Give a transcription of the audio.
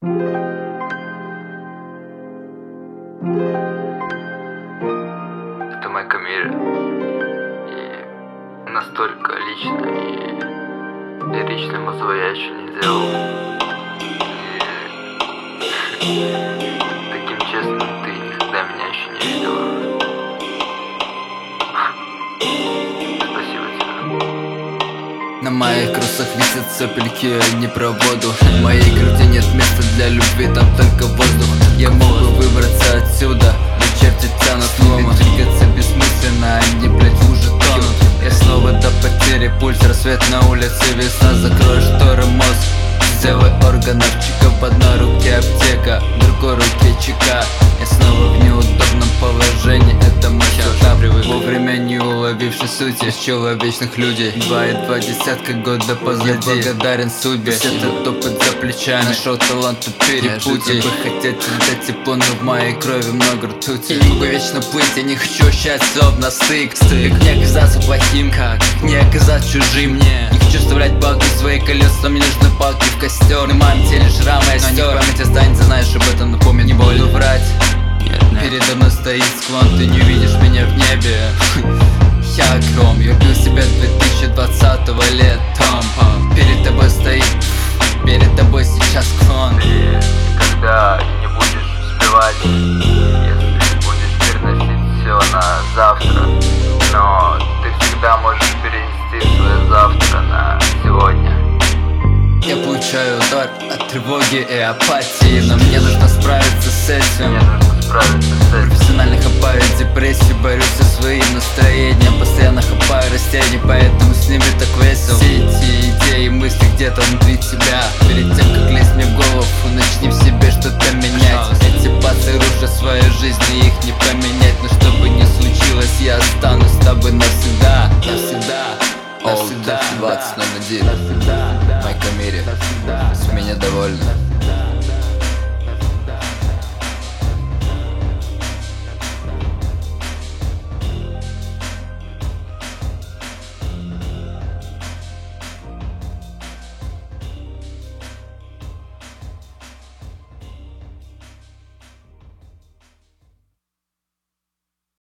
Это моя камера, и настолько лично и лирично музло я еще не делал. И таким честным ты никогда меня еще не видела. Спасибо тебе. На моих кросах висят сопельки, а не про воду. В моей груди нет места для любви, там только воздух. Я мог бы выбраться отсюда, но черти тянут ломы. Двигаться бессмысленно, они, блять, в луже тонут. Я снова до потери пульс, рассвет на улице, весна. Закрой шторы, мозг, сделай органовчика. В одной руке аптека, в другой руке чека. Я снова в неудобном положении, это мой сетап. Вовремя не уловивший сути человечных людей. 2,2 десятка года позади. Я благодарен судьбе, этот опыт за плечами. Нашел талант на перепутье. Вы хотите дать тепло, но в моей крови много ртути. Могу вечно плыть, я не хочу счастья, на стык. Как не оказаться плохим, как не оказаться чужим. Не хочу вставлять палки в свои колеса, мне нужны палки в костер. На моем теле шрамы я стер, но не память останется, знаешь, об этом напомню. Не буду врать. Передо мной стоит склон, ты не увидишь меня в небе. Я гром, я убил себя 2020-го летом. Перед тобой стоит, перед тобой сейчас клон. Ты никогда не будешь успевать, если будешь переносить все на завтра. Но ты всегда можешь перенести свое завтра на сегодня. Я получаю удар от тревоги и апатии, но мне нужно справиться с этим. Профессионально хапаю депрессию, борюсь со своим настроением. Постоянно хапаю растения, поэтому с ними так весело. Все эти идеи, мысли где-то внутри тебя. Перед тем, как лезть мне в голову, начни в себе что-то менять. Эти пацы рушат свою жизнь, и их не поменять. Но что бы ни случилось, я останусь с тобой навсегда. Навсегда. Навсегда. 20:01. Моя камере. С меня довольны.